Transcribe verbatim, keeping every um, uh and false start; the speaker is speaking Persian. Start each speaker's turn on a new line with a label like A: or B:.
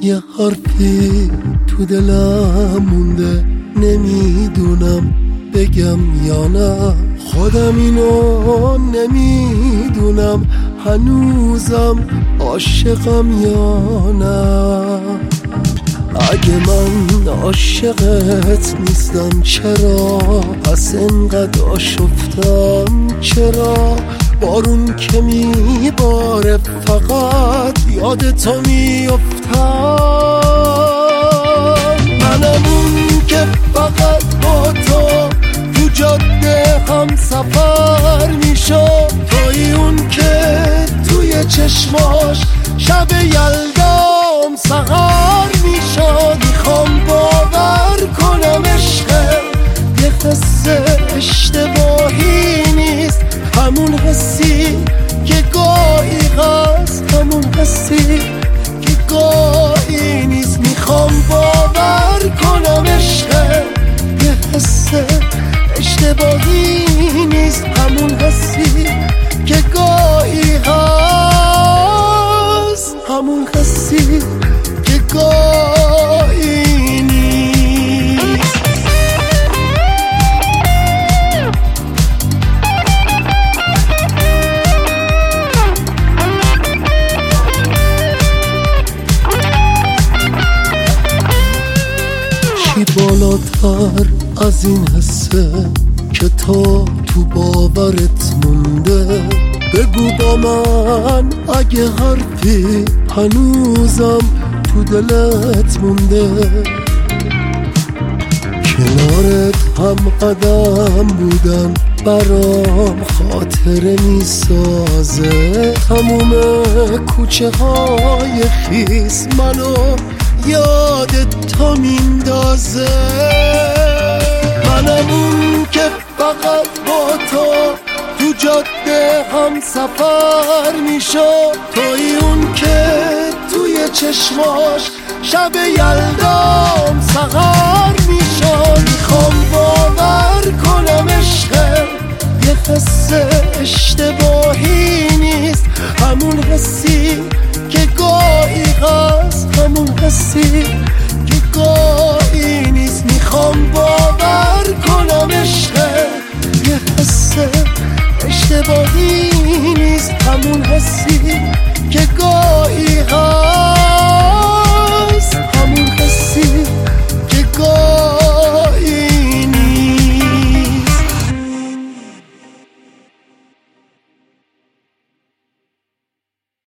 A: یه حرفی تو دلم مونده، نمیدونم بگم یا نه. خودم اینو نمیدونم هنوزم عاشقم یا نه. اگه من عاشقت نیستم چرا پس انقدر آشفتم؟ چرا بارون که میباره فقط یاد تو میافتم؟ منم اون که فقط با تو تو جاده هم سفر میشم، توی اون که توی چشماش شب یلدام سهر میشم. میخوام باور کنم عشق یه قصه اشتباهی نیست، همون حسی که گاهی هست، همون حسی که گاهی نیست. میخوام باور کنم عشق یه حس اشتباهی نیست، همون حسی که گاهی هست، همون حسی که گاهی نیست. چی بالاتر از این حسه که تا تو باورت مونده؟ بگو با من اگه حرفی هنوزم تو دلت مونده. کنارت هم قدم بودن برام خاطره میسازه، تموم کوچه های خیس منو یادت تا میندازه. منم اون که فقط با تو تو جاده هم سفر میشم، توی اون که توی چشماش شب یلدام سهر میشم. میخوام باور کنم عشق یه قصه اشتباهی نیست، همون حسی که گاهی هست، همون حسی که گاهی نیست. میخوام باور کنم عشق یه حس اشتباهی نیست، همون حسی که گاهی هست.